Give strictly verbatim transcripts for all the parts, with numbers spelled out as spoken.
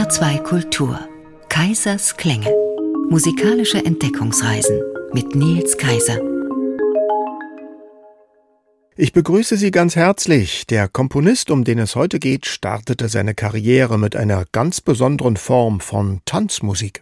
S R zwei Kultur. Kaisers Klänge. Musikalische Entdeckungsreisen mit Nils Kaiser. Ich begrüße Sie ganz herzlich. Der Komponist, um den es heute geht, startete seine Karriere mit einer ganz besonderen Form von Tanzmusik.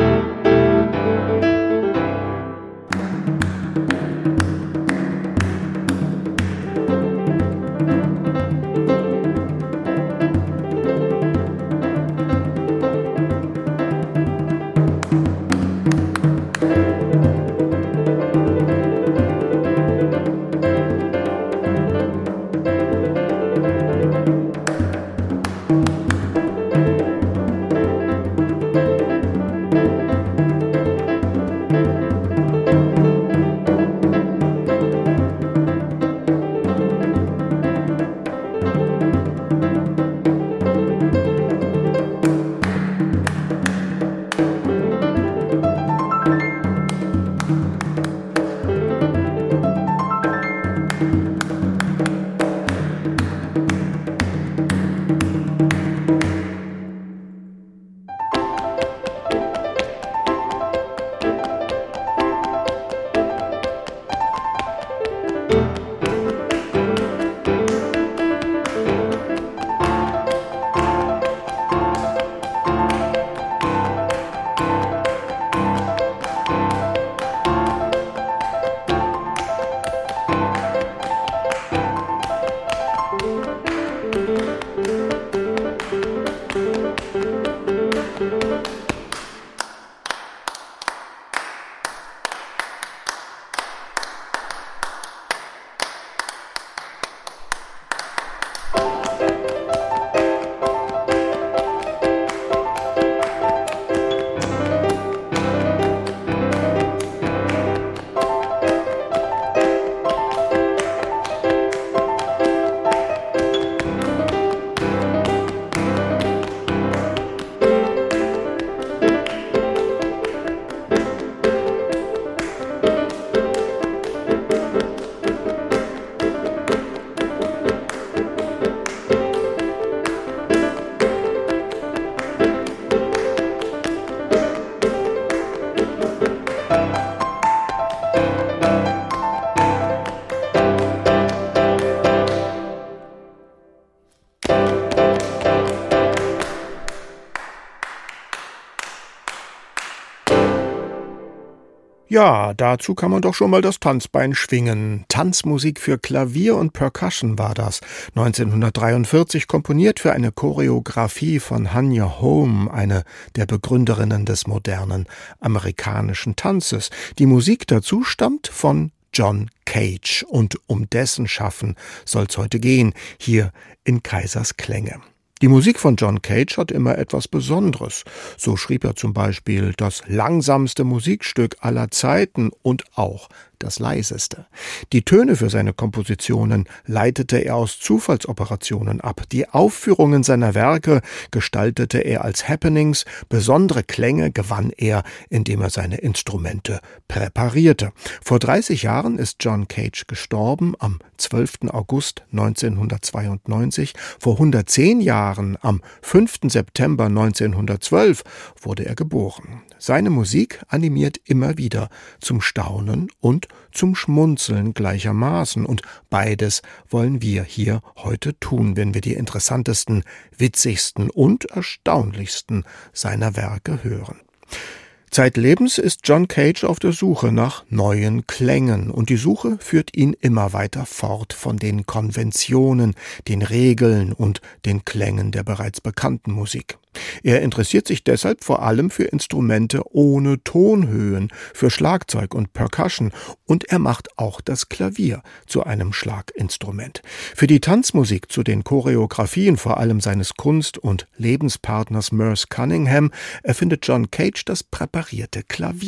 Ja, dazu kann man doch schon mal das Tanzbein schwingen. Tanzmusik für Klavier und Percussion war das. neunzehnhundertdreiundvierzig komponiert für eine Choreografie von Hanya Holm, eine der Begründerinnen des modernen amerikanischen Tanzes. Die Musik dazu stammt von John Cage und um dessen Schaffen soll's heute gehen, hier in Kaisers Klänge. Die Musik von John Cage hat immer etwas Besonderes. So schrieb er zum Beispiel das langsamste Musikstück aller Zeiten und auch das leiseste. Die Töne für seine Kompositionen leitete er aus Zufallsoperationen ab. Die Aufführungen seiner Werke gestaltete er als Happenings. Besondere Klänge gewann er, indem er seine Instrumente präparierte. Vor dreißig Jahren ist John Cage gestorben, am zwölften August neunzehnhundertzweiundneunzig. Vor hundertzehn Jahren, am fünften September neunzehnhundertzwölf, wurde er geboren. Seine Musik animiert immer wieder zum Staunen und zum Schmunzeln gleichermaßen. Und beides wollen wir hier heute tun, wenn wir die interessantesten, witzigsten und erstaunlichsten seiner Werke hören. Zeitlebens ist John Cage auf der Suche nach neuen Klängen und die Suche führt ihn immer weiter fort von den Konventionen, den Regeln und den Klängen der bereits bekannten Musik. Er interessiert sich deshalb vor allem für Instrumente ohne Tonhöhen, für Schlagzeug und Percussion und er macht auch das Klavier zu einem Schlaginstrument. Für die Tanzmusik zu den Choreografien vor allem seines Kunst- und Lebenspartners Merce Cunningham erfindet John Cage das präparierte Klavier.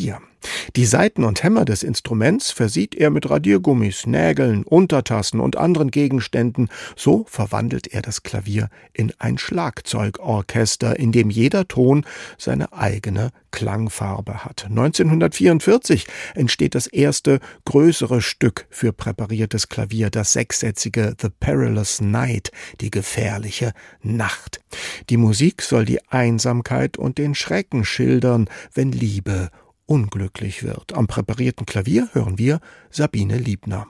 Die Saiten und Hämmer des Instruments versieht er mit Radiergummis, Nägeln, Untertassen und anderen Gegenständen. So verwandelt er das Klavier in ein Schlagzeugorchester, in dem jeder Ton seine eigene Klangfarbe hat. neunzehnhundertvierundvierzig entsteht das erste größere Stück für präpariertes Klavier, das sechssätzige The Perilous Night, die gefährliche Nacht. Die Musik soll die Einsamkeit und den Schrecken schildern, wenn Liebe unglücklich wird. Am präparierten Klavier hören wir Sabine Liebner.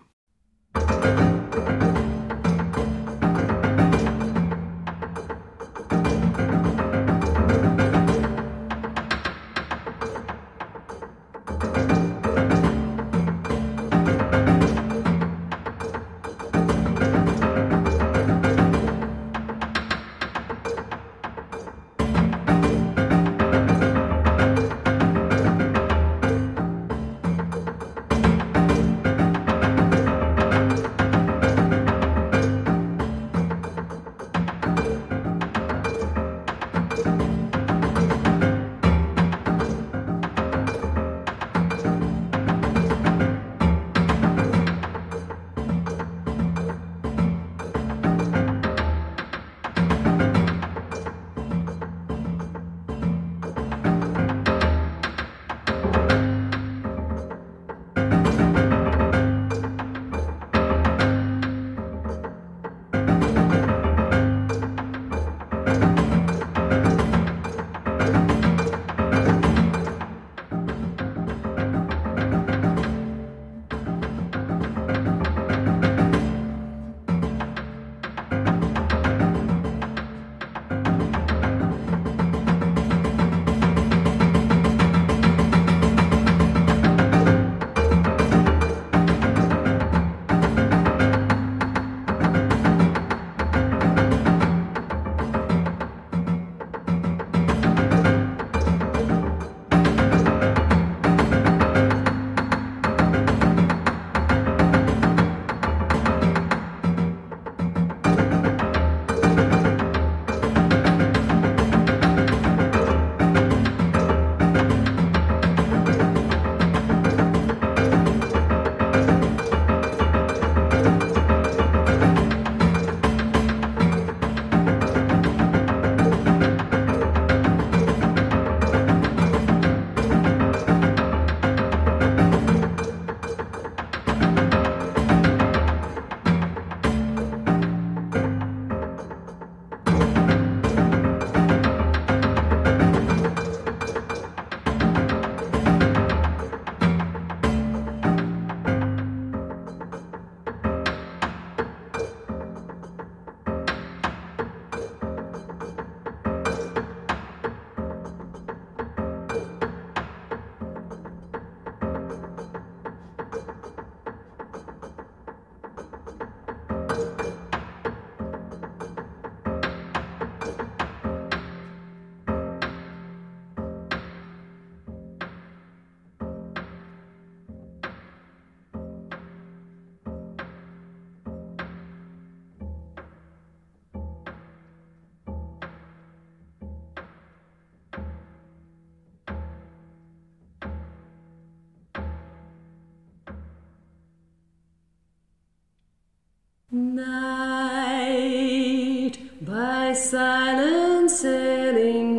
Night, by silent sailing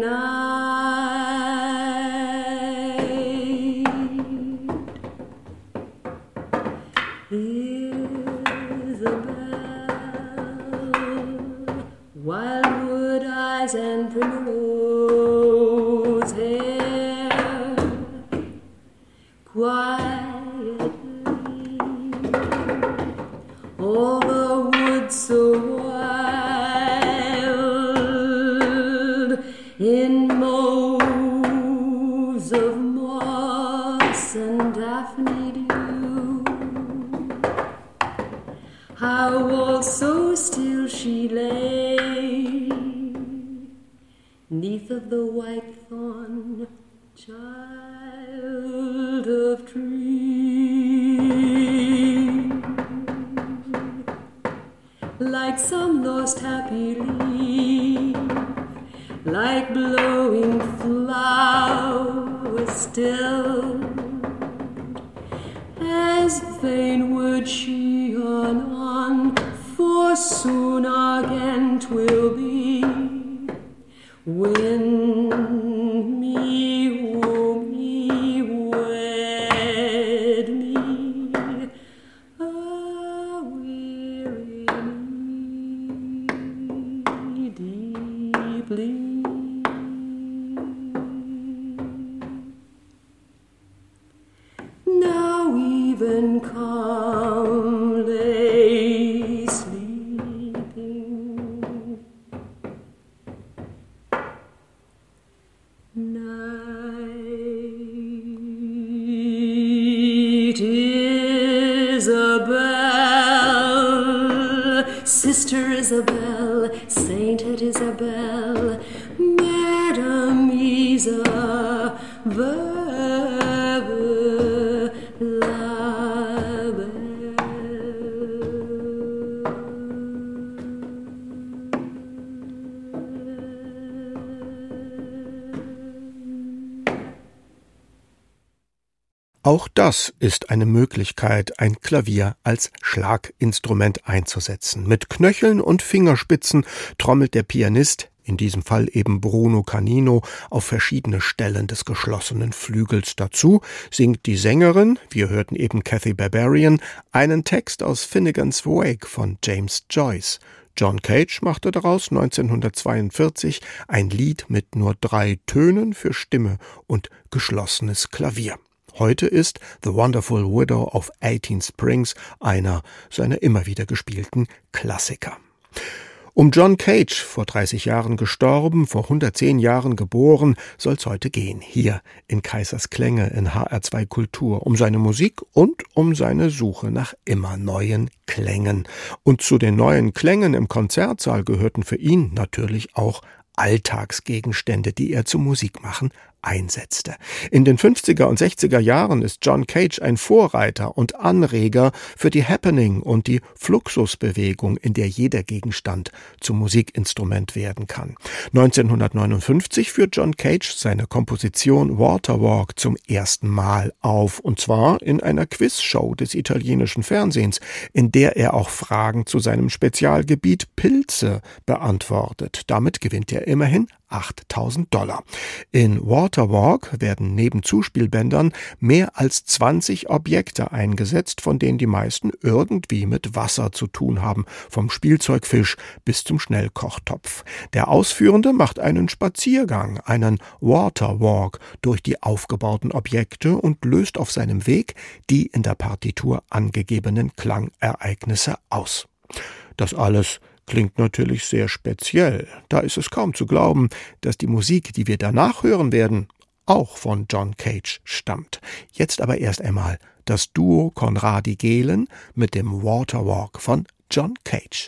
night, hear the bell, wildwood eyes and primrose hair, quietly, all the woods so wild, in mows of moss and daphne dew. How all so still she lay, 'neath of the white thorn, child of tree, like some lost happy leaf, like blowing flower still, fain would she anon, for soon again 'twill be. When me, oh me, wed me, a weary me deeply. Now even calm lay sleeping. Night, Isabel, Sister Isabel, Sainted Isabel, Madame Isa, Verve, la belle. Auch das ist eine Möglichkeit, ein Klavier als Schlaginstrument einzusetzen. Mit Knöcheln und Fingerspitzen trommelt der Pianist, in diesem Fall eben Bruno Canino, auf verschiedene Stellen des geschlossenen Flügels. Dazu singt die Sängerin, wir hörten eben Kathy Barbarian, einen Text aus Finnegan's Wake von James Joyce. John Cage machte daraus neunzehnhundertzweiundvierzig ein Lied mit nur drei Tönen für Stimme und geschlossenes Klavier. Heute ist The Wonderful Widow of Eighteen Springs einer seiner immer wieder gespielten Klassiker. Um John Cage, vor dreißig Jahren gestorben, vor hundertzehn Jahren geboren, soll's heute gehen, hier in Kaisers Klänge in H R zwei Kultur, um seine Musik und um seine Suche nach immer neuen Klängen. Und zu den neuen Klängen im Konzertsaal gehörten für ihn natürlich auch Alltagsgegenstände, die er zum Musikmachen einsetzte. In den fünfziger und sechziger Jahren ist John Cage ein Vorreiter und Anreger für die Happening und die Fluxusbewegung, in der jeder Gegenstand zum Musikinstrument werden kann. neunzehnhundertneunundfünfzig führt John Cage seine Komposition Waterwalk zum ersten Mal auf, und zwar in einer Quizshow des italienischen Fernsehens, in der er auch Fragen zu seinem Spezialgebiet Pilze beantwortet. Damit gewinnt er immerhin achttausend Dollar. In Waterwalk werden neben Zuspielbändern mehr als zwanzig Objekte eingesetzt, von denen die meisten irgendwie mit Wasser zu tun haben, vom Spielzeugfisch bis zum Schnellkochtopf. Der Ausführende macht einen Spaziergang, einen Waterwalk durch die aufgebauten Objekte und löst auf seinem Weg die in der Partitur angegebenen Klangereignisse aus. Das alles klingt natürlich sehr speziell. Da ist es kaum zu glauben, dass die Musik, die wir danach hören werden, auch von John Cage stammt. Jetzt aber erst einmal das Duo Conradi-Gehlen mit dem Waterwalk von John Cage.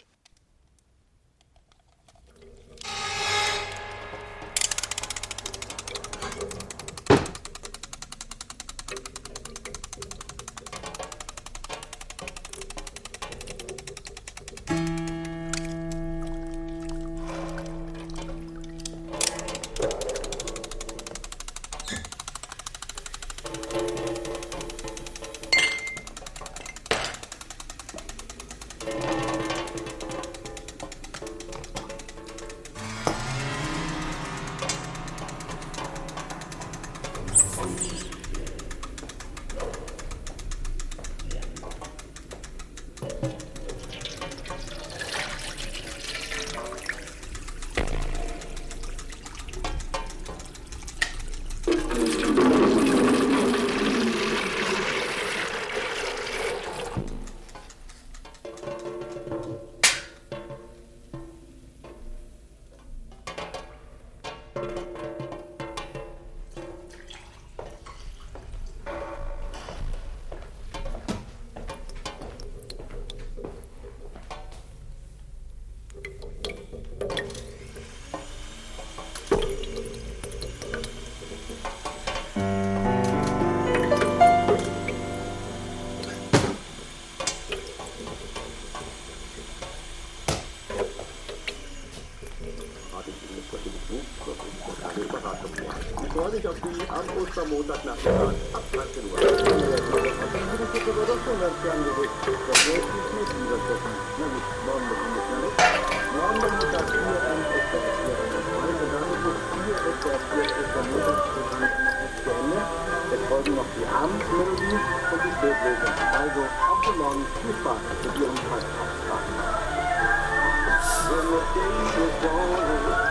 eine Überraschung vor. Ich freue mich auf Sie am Ostermontagnachmittag ab dreizehn Uhr. Das ist aber doch schon ganz gern gerückt. Das wird nicht mit dieser Stoffen. Na gut, morgen bekommen wir es ja nicht. Morgen Nachmittag vier am Ostermontagnachmittag. Und dann ist es vier Ostermontagnachmittag zu Ende. Es folgen noch die Abendmelodie und die Spätlese. Also, auf den Morgen viel Spaß mit Ihrem Feierabend. When the day was dawning,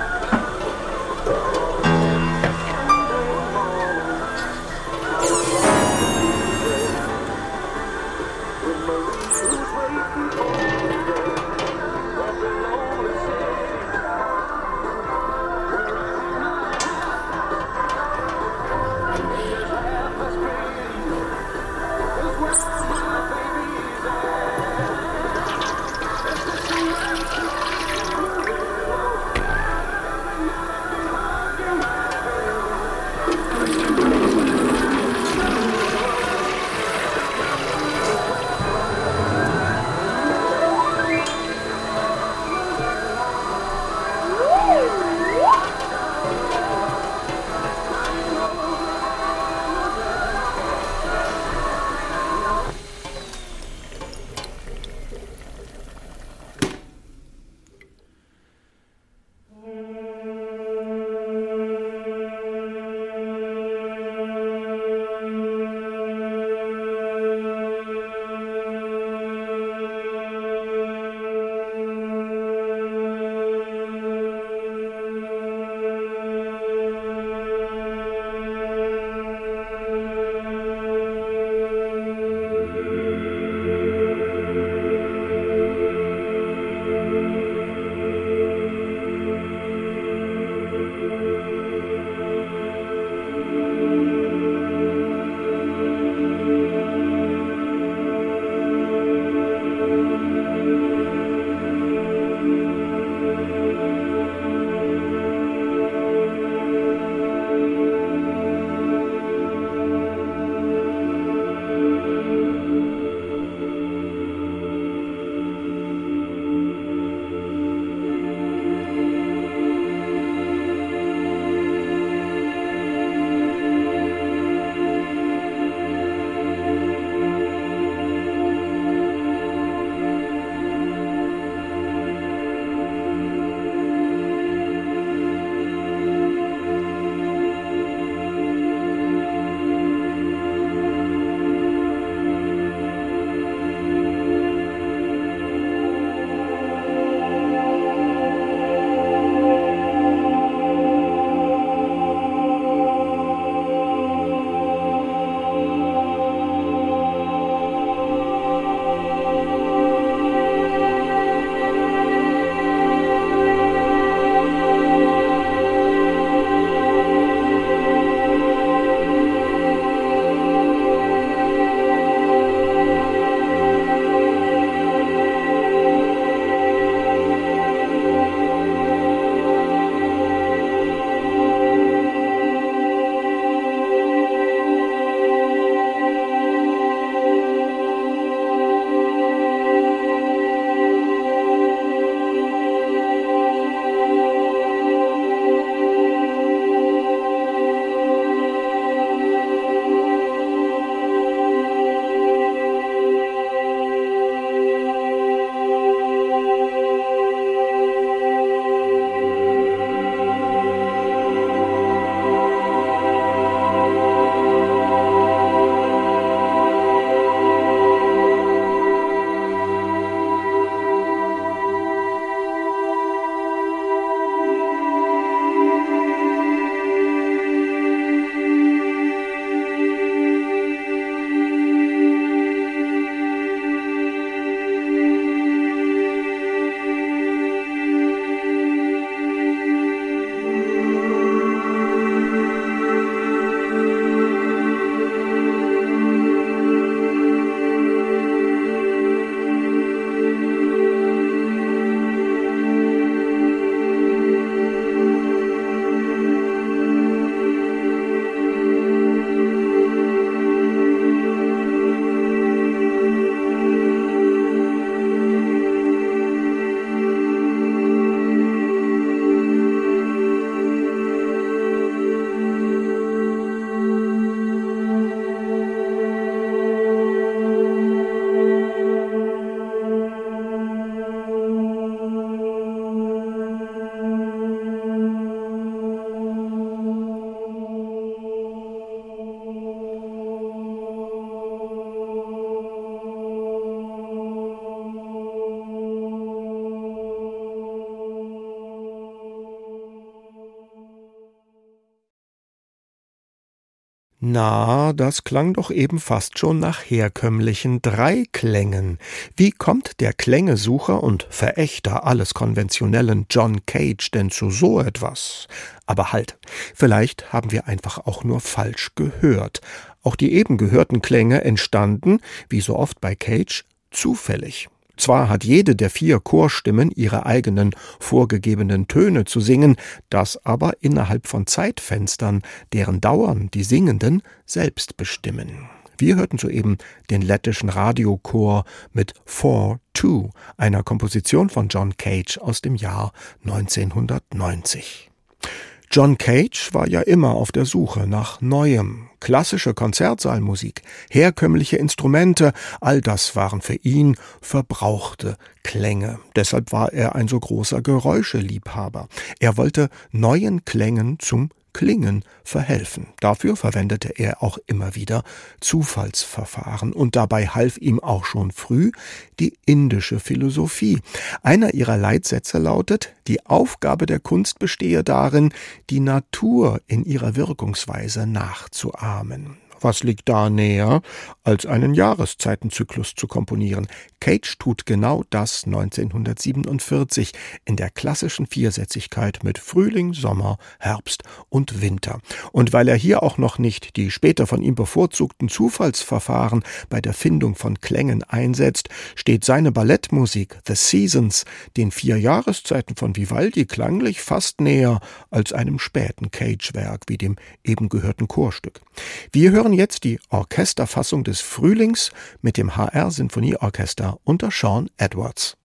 Na, das klang doch eben fast schon nach herkömmlichen Dreiklängen. Wie kommt der Klängesucher und Verächter alles konventionellen John Cage denn zu so etwas? Aber halt, vielleicht haben wir einfach auch nur falsch gehört. Auch die eben gehörten Klänge entstanden, wie so oft bei Cage, zufällig. Zwar hat jede der vier Chorstimmen ihre eigenen vorgegebenen Töne zu singen, das aber innerhalb von Zeitfenstern, deren Dauern die Singenden selbst bestimmen. Wir hörten soeben den lettischen Radiochor mit four two, einer Komposition von John Cage aus dem Jahr neunzehnhundertneunzig. John Cage war ja immer auf der Suche nach Neuem. Klassische Konzertsaalmusik, herkömmliche Instrumente, all das waren für ihn verbrauchte Klänge. Deshalb war er ein so großer Geräuscheliebhaber. Er wollte neuen Klängen zum Klingen verhelfen. Dafür verwendete er auch immer wieder Zufallsverfahren und dabei half ihm auch schon früh die indische Philosophie. Einer ihrer Leitsätze lautet: Die Aufgabe der Kunst bestehe darin, die Natur in ihrer Wirkungsweise nachzuahmen. Was liegt da näher, als einen Jahreszeitenzyklus zu komponieren? Cage tut genau das neunzehnhundertsiebenundvierzig in der klassischen Viersätzigkeit mit Frühling, Sommer, Herbst und Winter. Und weil er hier auch noch nicht die später von ihm bevorzugten Zufallsverfahren bei der Findung von Klängen einsetzt, steht seine Ballettmusik The Seasons den vier Jahreszeiten von Vivaldi klanglich fast näher als einem späten Cage-Werk wie dem eben gehörten Chorstück. Wir hören jetzt die Orchesterfassung des Frühlings mit dem H R-Sinfonieorchester unter Sean Edwards.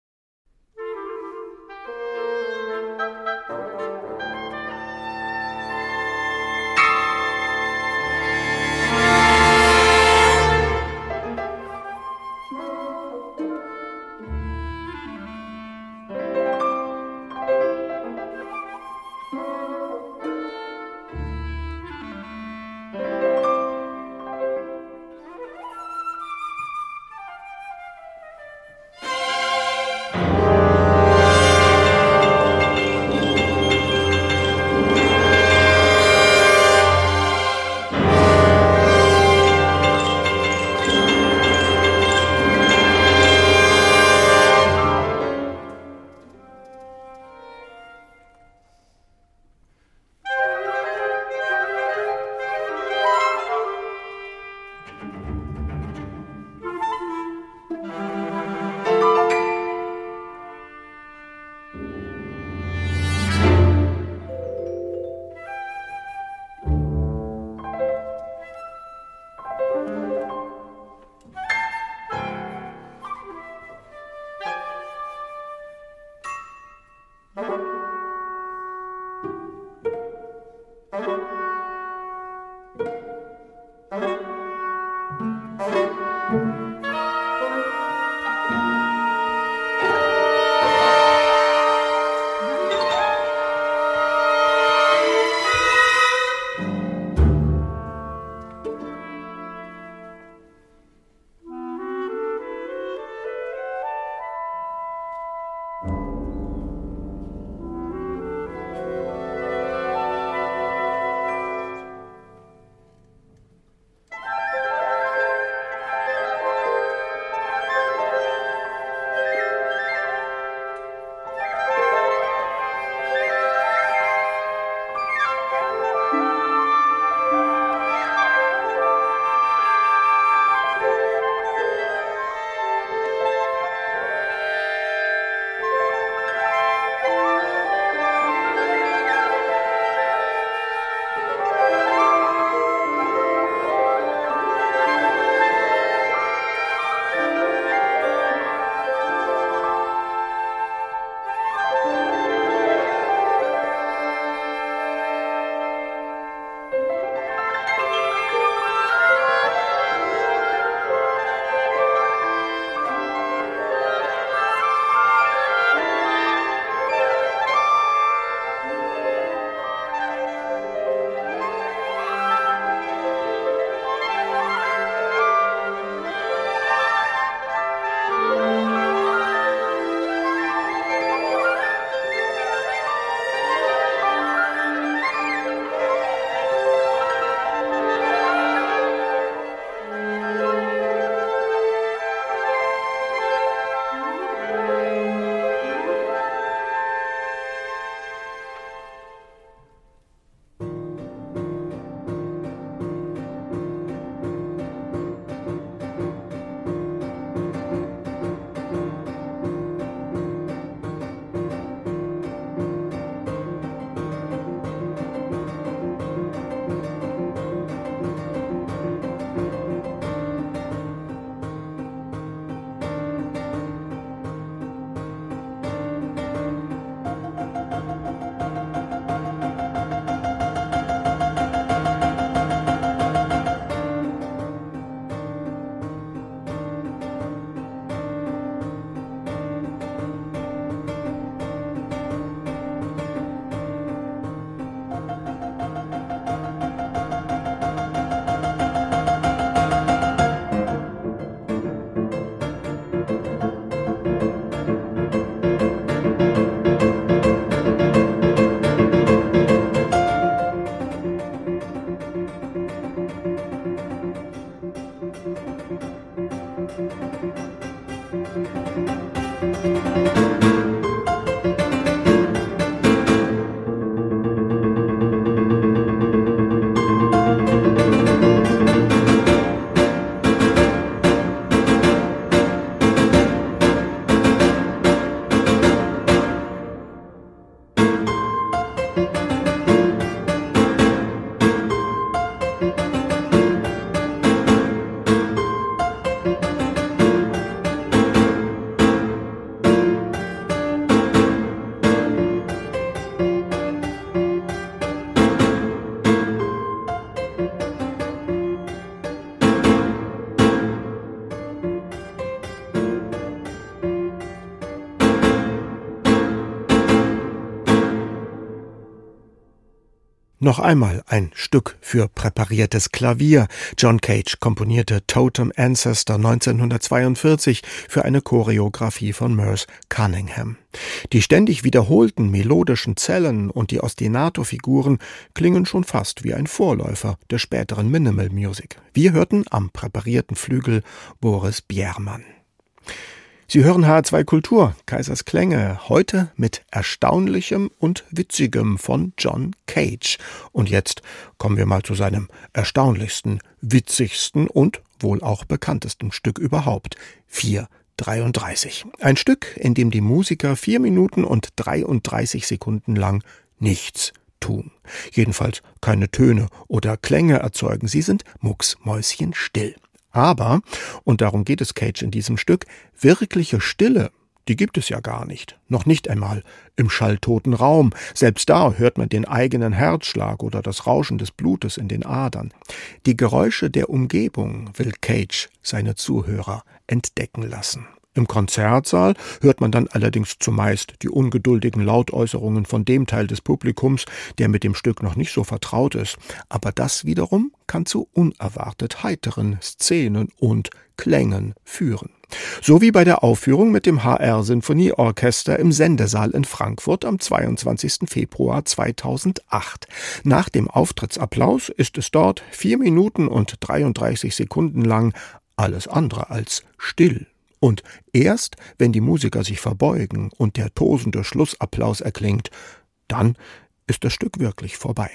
Noch einmal ein Stück für präpariertes Klavier. John Cage komponierte Totem Ancestor neunzehnhundertzweiundvierzig für eine Choreografie von Merce Cunningham. Die ständig wiederholten melodischen Zellen und die Ostinato-Figuren klingen schon fast wie ein Vorläufer der späteren Minimal Music. Wir hörten am präparierten Flügel Boris Bjermann. Sie hören H R zwei Kultur, Kaisers Klänge, heute mit Erstaunlichem und Witzigem von John Cage. Und jetzt kommen wir mal zu seinem erstaunlichsten, witzigsten und wohl auch bekanntesten Stück überhaupt, vier dreiunddreißig. Ein Stück, in dem die Musiker vier Minuten und dreiunddreißig Sekunden lang nichts tun. Jedenfalls keine Töne oder Klänge erzeugen, sie sind mucksmäuschenstill. Aber, und darum geht es Cage in diesem Stück, wirkliche Stille, die gibt es ja gar nicht. Noch nicht einmal im schalltoten Raum. Selbst da hört man den eigenen Herzschlag oder das Rauschen des Blutes in den Adern. Die Geräusche der Umgebung will Cage seine Zuhörer entdecken lassen. Im Konzertsaal hört man dann allerdings zumeist die ungeduldigen Lautäußerungen von dem Teil des Publikums, der mit dem Stück noch nicht so vertraut ist. Aber das wiederum kann zu unerwartet heiteren Szenen und Klängen führen. So wie bei der Aufführung mit dem H R-Sinfonieorchester im Sendesaal in Frankfurt am zweiundzwanzigsten Februar zweitausendacht. Nach dem Auftrittsapplaus ist es dort vier Minuten und dreiunddreißig Sekunden lang alles andere als still. Und erst, wenn die Musiker sich verbeugen und der tosende Schlussapplaus erklingt, dann ist das Stück wirklich vorbei.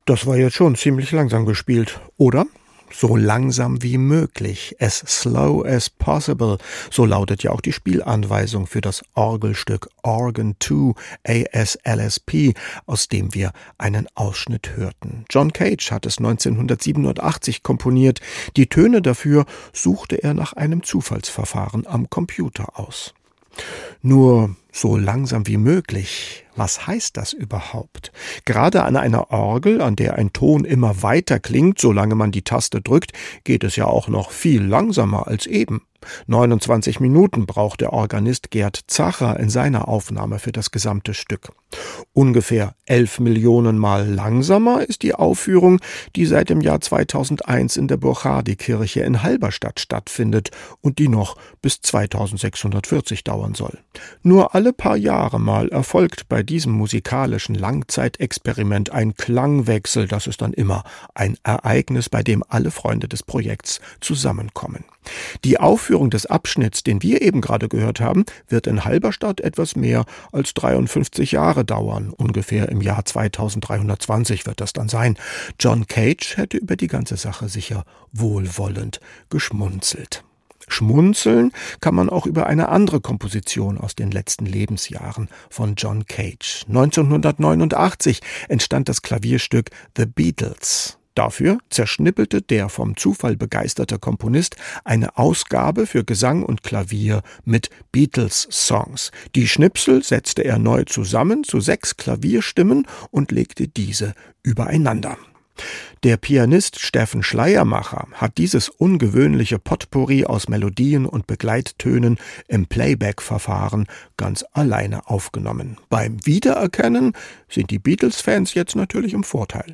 Das war jetzt schon ziemlich langsam gespielt, oder? So langsam wie möglich, as slow as possible, so lautet ja auch die Spielanweisung für das Orgelstück Organ zwei A S L S P, aus dem wir einen Ausschnitt hörten. John Cage hat es neunzehnhundertsiebenundachtzig komponiert. Die Töne dafür suchte er nach einem Zufallsverfahren am Computer aus. Nur so langsam wie möglich. Was heißt das überhaupt? Gerade an einer Orgel, an der ein Ton immer weiter klingt, solange man die Taste drückt, geht es ja auch noch viel langsamer als eben. neunundzwanzig Minuten braucht der Organist Gerd Zacher in seiner Aufnahme für das gesamte Stück. Ungefähr elf Millionen Mal langsamer ist die Aufführung, die seit dem Jahr zweitausendeins in der Burchardikirche in Halberstadt stattfindet und die noch bis zweitausendsechshundertvierzig dauern soll. Nur alle paar Jahre mal erfolgt bei diesem musikalischen Langzeitexperiment ein Klangwechsel. Das ist dann immer ein Ereignis, bei dem alle Freunde des Projekts zusammenkommen. Die Aufführung des Abschnitts, den wir eben gerade gehört haben, wird in Halberstadt etwas mehr als dreiundfünfzig Jahre dauern. Ungefähr im Jahr zweitausenddreihundertzwanzig wird das dann sein. John Cage hätte über die ganze Sache sicher wohlwollend geschmunzelt. Schmunzeln kann man auch über eine andere Komposition aus den letzten Lebensjahren von John Cage. neunzehnhundertneunundachtzig entstand das Klavierstück The Beatles. Dafür zerschnippelte der vom Zufall begeisterte Komponist eine Ausgabe für Gesang und Klavier mit Beatles-Songs. Die Schnipsel setzte er neu zusammen zu sechs Klavierstimmen und legte diese übereinander. Der Pianist Steffen Schleiermacher hat dieses ungewöhnliche Potpourri aus Melodien und Begleittönen im Playback-Verfahren ganz alleine aufgenommen. Beim Wiedererkennen sind die Beatles-Fans jetzt natürlich im Vorteil.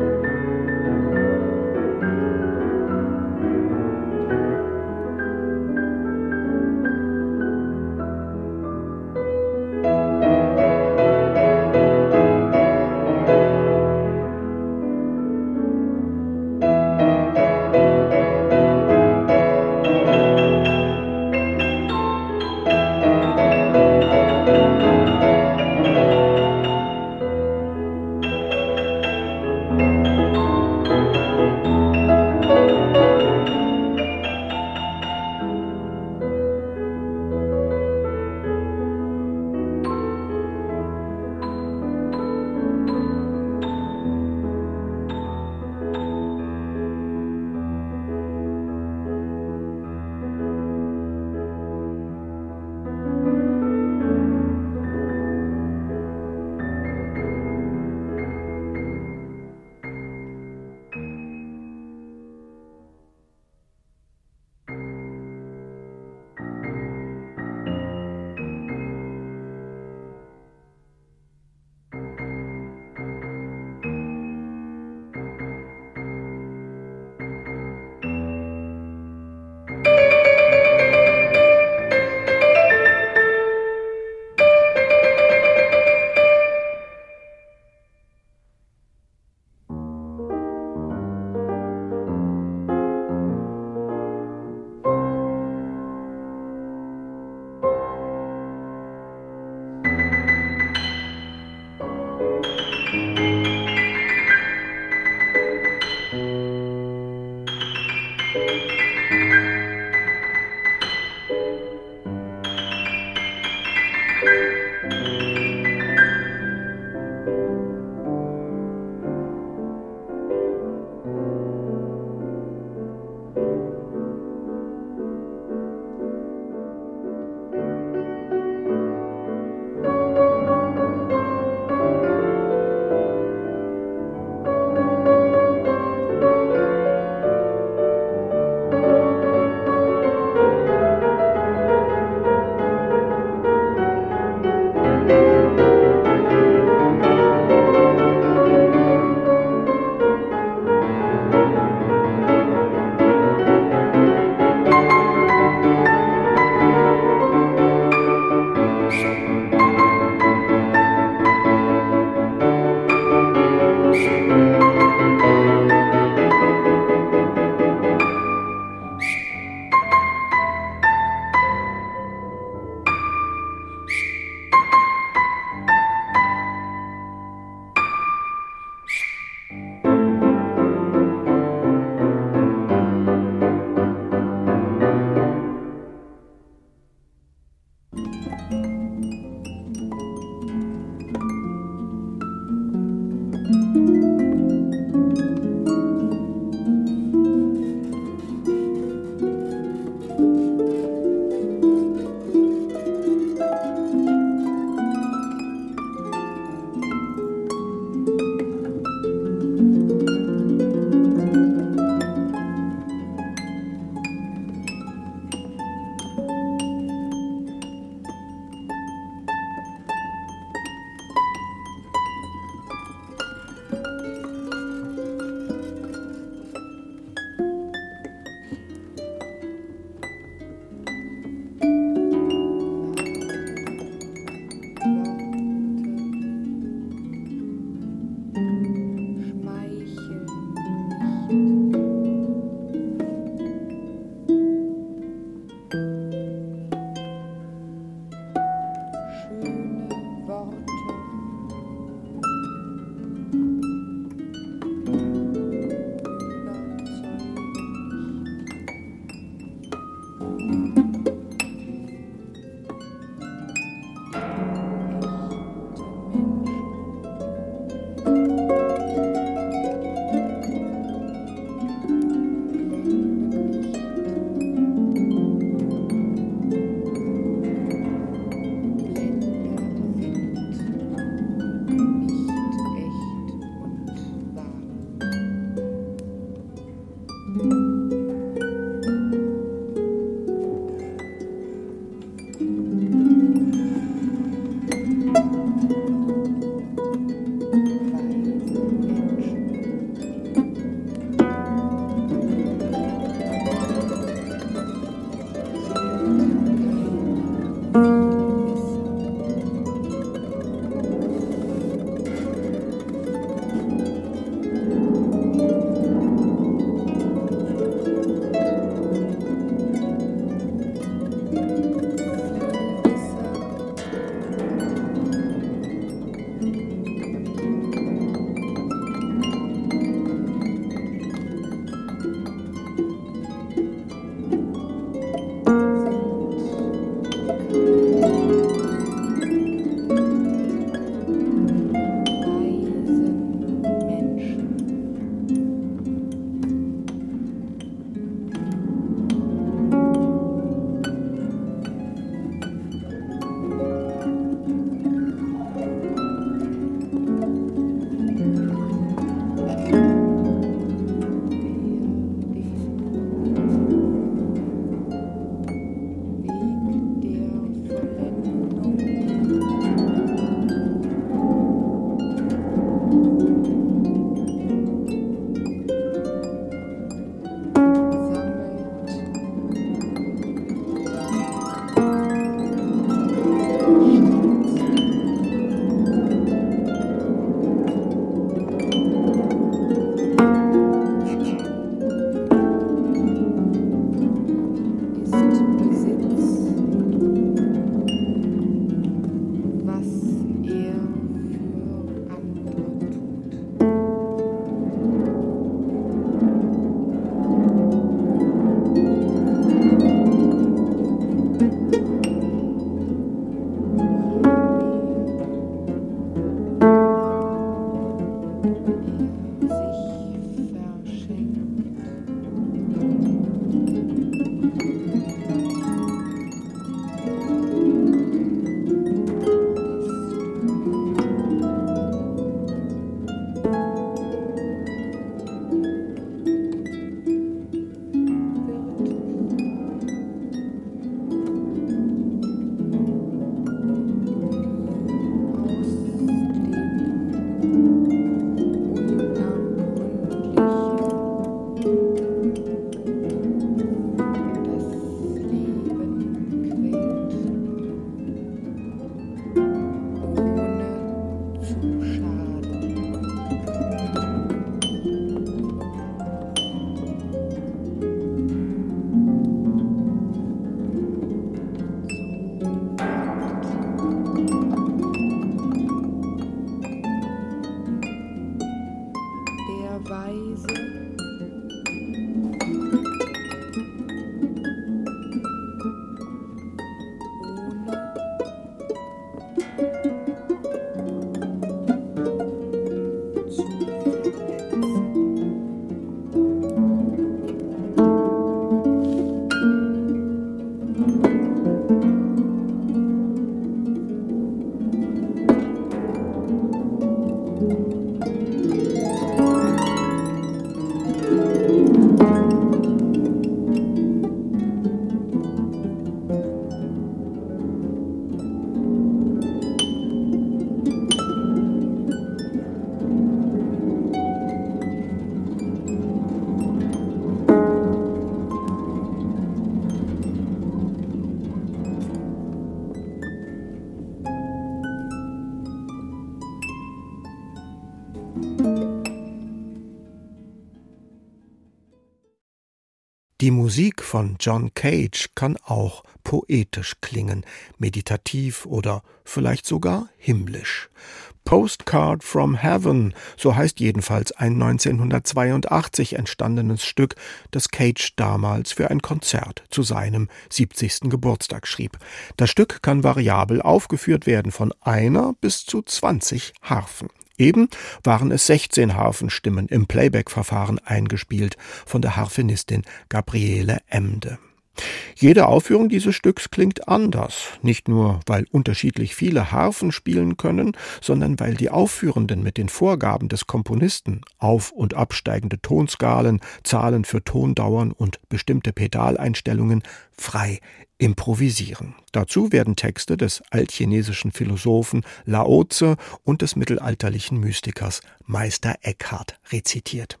Die Musik von John Cage kann auch poetisch klingen, meditativ oder vielleicht sogar himmlisch. Postcard from Heaven, so heißt jedenfalls ein neunzehnhundertzweiundachtzig entstandenes Stück, das Cage damals für ein Konzert zu seinem siebzigsten Geburtstag schrieb. Das Stück kann variabel aufgeführt werden, von einer bis zu zwanzig Harfen. Eben waren es sechzehn Harfenstimmen im Playback-Verfahren eingespielt von der Harfenistin Gabriele Emde. Jede Aufführung dieses Stücks klingt anders, nicht nur, weil unterschiedlich viele Harfen spielen können, sondern weil die Aufführenden mit den Vorgaben des Komponisten, auf- und absteigende Tonskalen, Zahlen für Tondauern und bestimmte Pedaleinstellungen, frei improvisieren. Dazu werden Texte des altchinesischen Philosophen Lao Tse und des mittelalterlichen Mystikers Meister Eckhart rezitiert.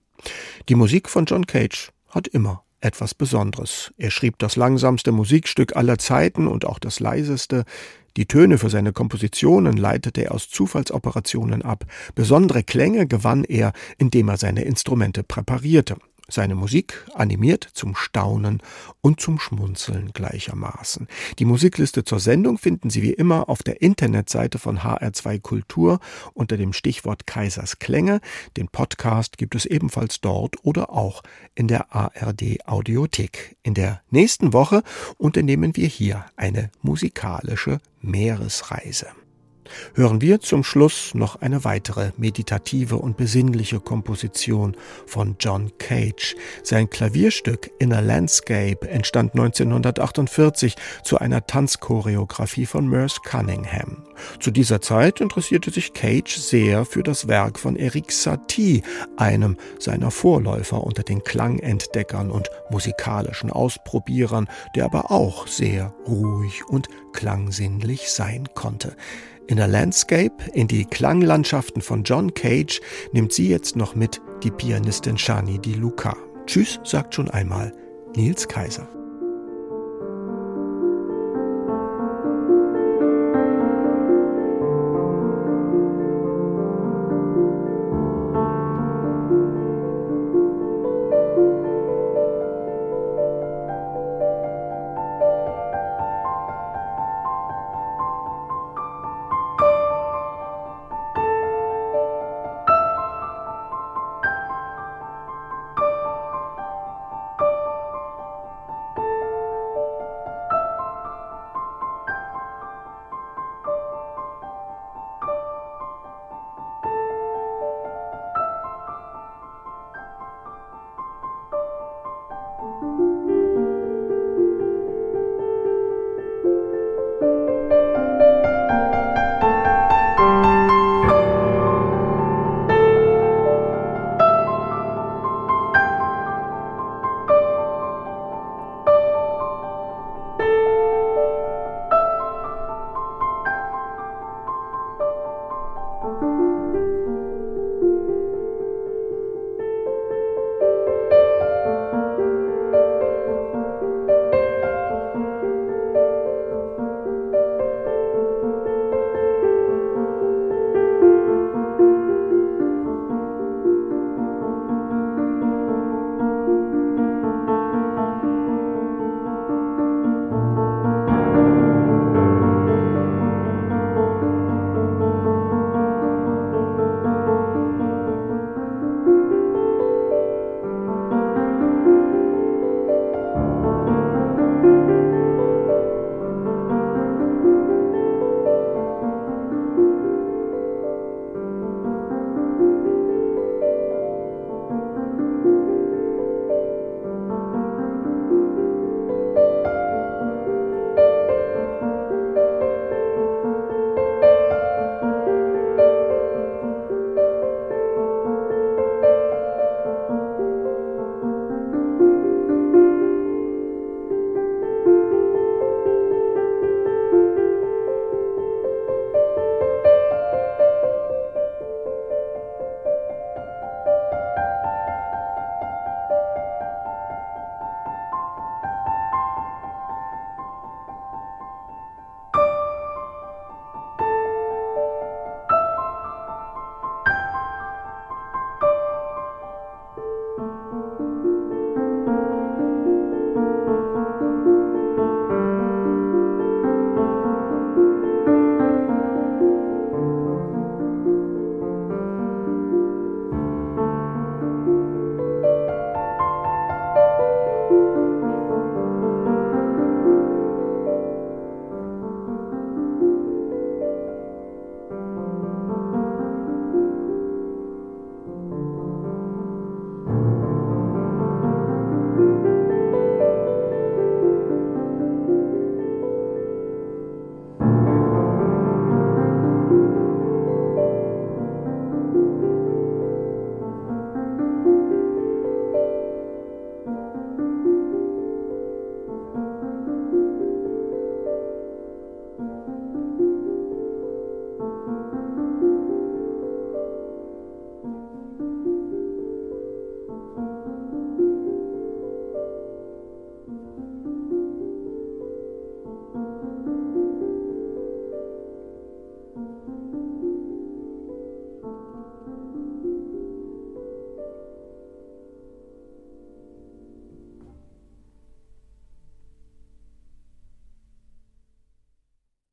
Die Musik von John Cage hat immer etwas Besonderes. Er schrieb das langsamste Musikstück aller Zeiten und auch das leiseste. Die Töne für seine Kompositionen leitete er aus Zufallsoperationen ab. Besondere Klänge gewann er, indem er seine Instrumente präparierte. Seine Musik animiert zum Staunen und zum Schmunzeln gleichermaßen. Die Musikliste zur Sendung finden Sie wie immer auf der Internetseite von H R zwei Kultur unter dem Stichwort Kaisers Klänge. Den Podcast gibt es ebenfalls dort oder auch in der A R D Audiothek. In der nächsten Woche unternehmen wir hier eine musikalische Meeresreise. Hören wir zum Schluss noch eine weitere meditative und besinnliche Komposition von John Cage. Sein Klavierstück Inner Landscape entstand neunzehnhundertachtundvierzig zu einer Tanzchoreografie von Merce Cunningham. Zu dieser Zeit interessierte sich Cage sehr für das Werk von Erik Satie, einem seiner Vorläufer unter den Klangentdeckern und musikalischen Ausprobierern, der aber auch sehr ruhig und klangsinnlich sein konnte. In der Landscape, in die Klanglandschaften von John Cage, nimmt sie jetzt noch mit die Pianistin Shani Di Luca. Tschüss, sagt schon einmal Nils Kaiser.